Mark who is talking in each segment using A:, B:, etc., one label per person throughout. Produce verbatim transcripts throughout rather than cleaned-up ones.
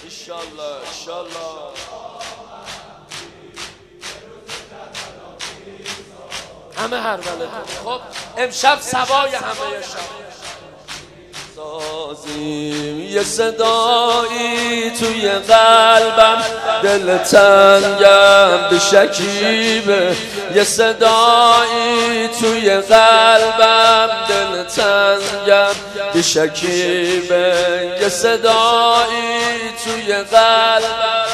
A: انشالله انشالله. همه هر ولد. خب امشب سوای همه شب سازیم یه صدایی توی قلبم، دل تنگم به شکیبه. یه صدایی توی قلبم، دل تنگم به شکیبه. یه صدایی توی قلبم.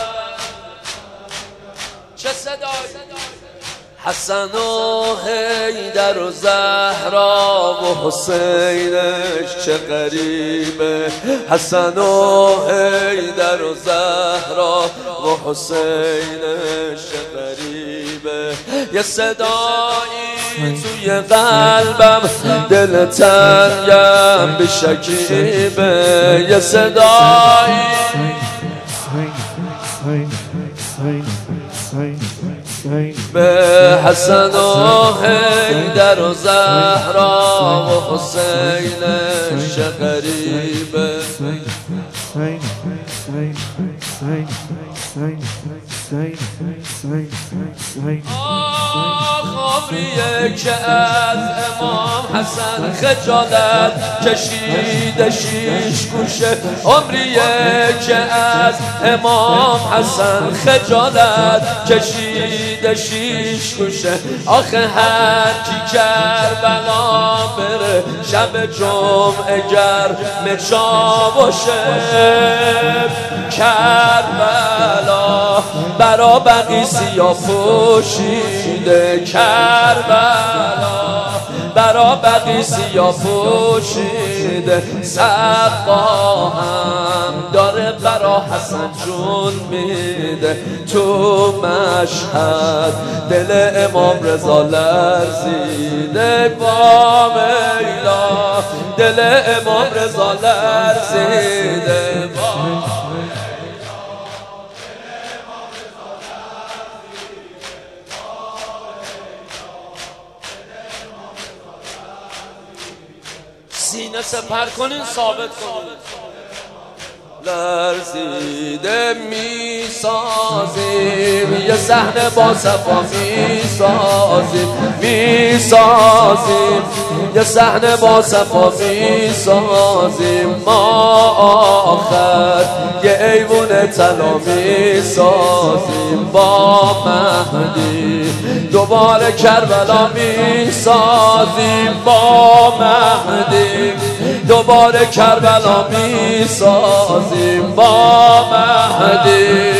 A: چه صدایی؟ حسن و حیدر و زهرا و حسینش چه غریبه. حسن و حیدر و زهرا و حسینش چه غریبه. یه صدایی توی قلبم، دل تنگم به شکیبه. یه صدایی به حسن و حیدر و زهرا و حسینش چه غریبه. آخ عمریه که از امام حسن خجالت کشیده شیش گوشه. عمریه که از امام حسن خجالت کشیده شیش گوشه. آخه هر کی کربلا بره شب جمعه گرم چا باشه. کربلا برا بقی سیاه پوشیده. کربلا برا بقی سیاه پوشیده. سقا هم داره برا حسن جون میده. تو مشهد دل امام رضا لرزیده. با میلا دل امام رضا لرزیده. سینه سپر کنین ثابت کنین. لرزیده می سازیم یه صحنه با صفا می سازیم. می سازیم یه صحنه با صفا می سازیم. ما آخر یه ایوون طلا می سازیم. با مهدی دوباره کربلا می سازیم. با مهدی دوباره کربلا می سازیم. با مهدی